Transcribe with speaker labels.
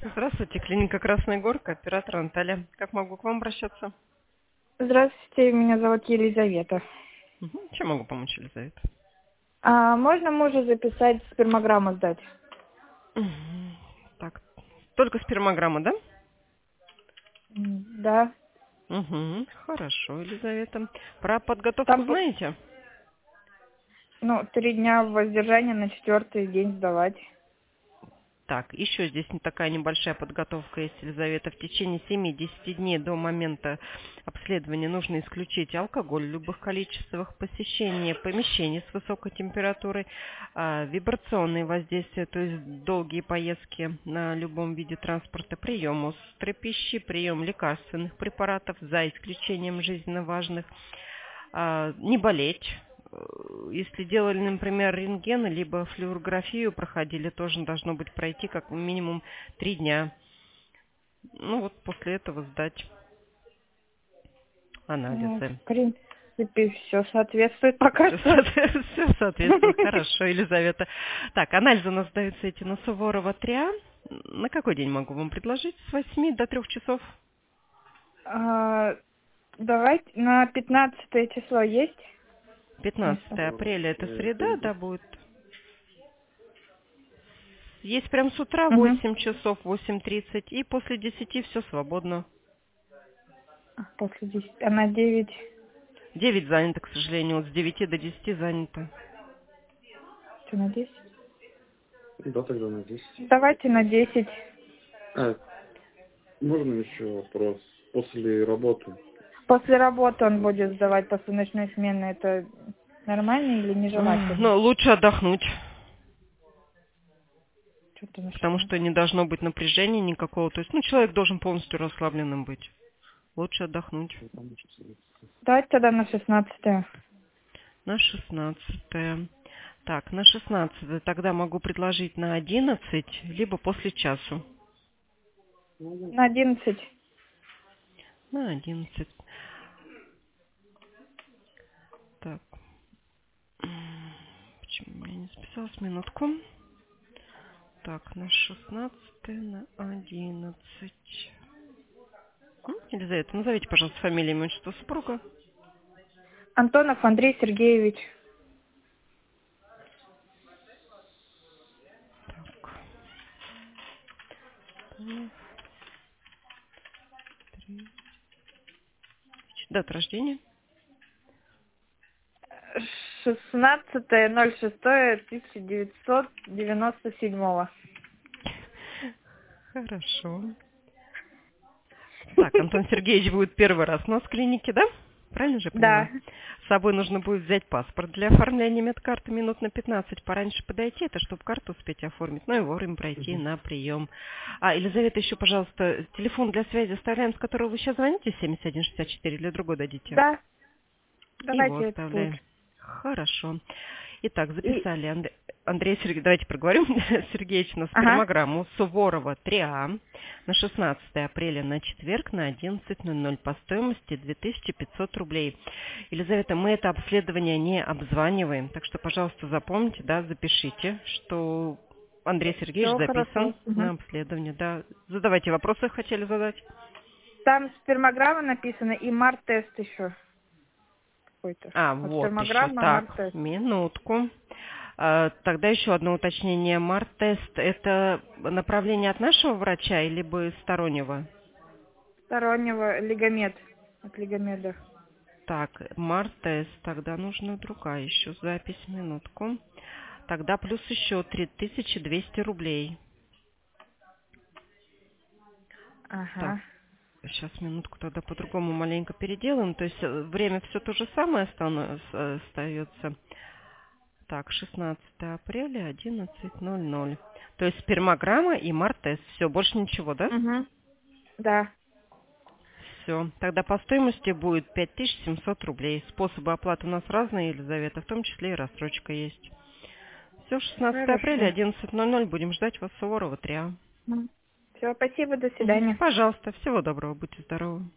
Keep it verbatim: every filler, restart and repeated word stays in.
Speaker 1: Здравствуйте, клиника Красная Горка, оператор Наталья. Как могу к вам обращаться?
Speaker 2: Здравствуйте, меня зовут Елизавета.
Speaker 1: Мгм. Чем могу помочь, Елизавета?
Speaker 2: А можно мужа записать, спермограмму сдать?
Speaker 1: Мгм. Так, только спермограмма, да?
Speaker 2: М, Да.
Speaker 1: Угу. Хорошо, Елизавета. Про подготовку
Speaker 2: Там, по-
Speaker 1: знаете?
Speaker 2: ну, три дня воздержания на четвертый день сдавать.
Speaker 1: Так, еще здесь не такая небольшая подготовка есть, Елизавета. В течение семи-десяти дней до момента обследования нужно исключить алкоголь в любых количествах, посещение помещений с высокой температурой, а, вибрационные воздействия, то есть долгие поездки на любом виде транспорта, прием острой пищи, прием лекарственных препаратов, за исключением жизненно важных, а, не болеть. Э, Если делали, например, рентген, либо флюорографию проходили, тоже должно быть пройти как минимум три дня. Ну вот после этого сдать
Speaker 2: Ну,
Speaker 1: анализы.
Speaker 2: в принципе, все соответствует пока
Speaker 1: Все,
Speaker 2: что.
Speaker 1: соответствует. Хорошо, Елизавета. Так, анализы у нас сдаются эти на Суворова три А. На какой день могу вам предложить? С восьми до трех часов.
Speaker 2: А, Давайте на пятнадцатое число есть место?
Speaker 1: пятнадцатое апреля, это среда, да, будет? Есть прям с утра
Speaker 2: Угу.
Speaker 1: восемь часов, восемь тридцать, и после десяти все свободно.
Speaker 2: После десяти. А на девять?
Speaker 1: Девять занято, к сожалению, вот с девяти до десяти занято.
Speaker 2: Что, на десять?
Speaker 3: Да, тогда на десять.
Speaker 2: Давайте на десять.
Speaker 3: А, можно еще вопрос? После работы.
Speaker 2: После работы он будет сдавать, после ночной смены. Это нормально или
Speaker 1: М,
Speaker 2: нежелательно?
Speaker 1: Ну, лучше отдохнуть,
Speaker 2: Что-то
Speaker 1: потому
Speaker 2: мешает.
Speaker 1: что не должно быть напряжения никакого. То есть, ну, человек должен полностью расслабленным быть. Лучше отдохнуть.
Speaker 3: Потому что
Speaker 2: Давайте тогда на шестнадцатое.
Speaker 1: На шестнадцатое. Так, на шестнадцатое тогда могу предложить на одиннадцать, либо после часу.
Speaker 2: На одиннадцать.
Speaker 1: На одиннадцать. Так. М, Почему у меня не записалась? Минутку. Так, на шестнадцатое, на одиннадцать. М, Елизавета, назовите, пожалуйста, фамилию, имя, отчество супруга.
Speaker 2: Антонов Андрей Сергеевич.
Speaker 1: Так. М, три. Дата рождения.
Speaker 2: шестнадцатое ноль шестое тысяча девятьсот девяносто седьмого.
Speaker 1: Хорошо. Так, Антон Сергеевич будет первый раз у нас в клинике, да? Правильно же я
Speaker 2: Да.
Speaker 1: поняла? С собой нужно будет взять паспорт для оформления медкарты минут на пятнадцать. Пораньше подойти, это чтобы карту успеть оформить, ну и вовремя пройти
Speaker 3: Мгм.
Speaker 1: на прием. А, Елизавета, еще, пожалуйста, телефон для связи оставляем, с которого вы сейчас звоните, семьдесят один шестьдесят четыре, или другой дадите?
Speaker 2: Да.
Speaker 1: Его
Speaker 2: Давайте этот
Speaker 1: оставляем.
Speaker 2: лучше.
Speaker 1: Хорошо. Итак,
Speaker 2: И...
Speaker 1: записали Анд- Андрей Сергеевич, давайте проговорим, Сергеевич, на
Speaker 2: Ага.
Speaker 1: спермограмму Суворова три А на шестнадцатое апреля на четверг на одиннадцать ноль ноль по стоимости две тысячи пятьсот рублей. Елизавета, мы это обследование не обзваниваем, так что, пожалуйста, запомните, да, запишите, что Андрей Сергеевич
Speaker 2: Все хорошо.
Speaker 1: записан на
Speaker 2: Мгм.
Speaker 1: обследование, да. Задавайте вопросы, хотели задать.
Speaker 2: Там спермограмма написана и март-тест еще какой-то.
Speaker 1: А,
Speaker 2: Вот
Speaker 1: вот еще.
Speaker 2: спермограмма,
Speaker 1: Так,
Speaker 2: март-тест.
Speaker 1: минутку. А, Тогда еще одно уточнение. Март-тест– это направление от нашего врача или бы стороннего?
Speaker 2: Стороннего лигамед. От лигамеда.
Speaker 1: Так, март-тест. Тогда нужна другая еще запись. Минутку. Тогда плюс еще три тысячи двести рублей. Так,
Speaker 2: Ага.
Speaker 1: сейчас минутку тогда по-другому маленько переделаем. То есть э, время все то же самое остано- с- остается. Так, шестнадцатое апреля, одиннадцать ноль ноль. То есть спермограмма и март-тест. Все, больше ничего, да?
Speaker 2: Угу. Да.
Speaker 1: Все. Тогда по стоимости будет пять тысяч семьсот рублей. Способы оплаты у нас разные, Елизавета, в том числе и рассрочка есть. Все, шестнадцатое апреля,
Speaker 2: Хорошо.
Speaker 1: одиннадцать ноль ноль. Будем ждать вас в Суворова три А.
Speaker 2: Все, спасибо, до
Speaker 1: Мгм.
Speaker 2: свидания.
Speaker 1: Пожалуйста, всего доброго, будьте здоровы.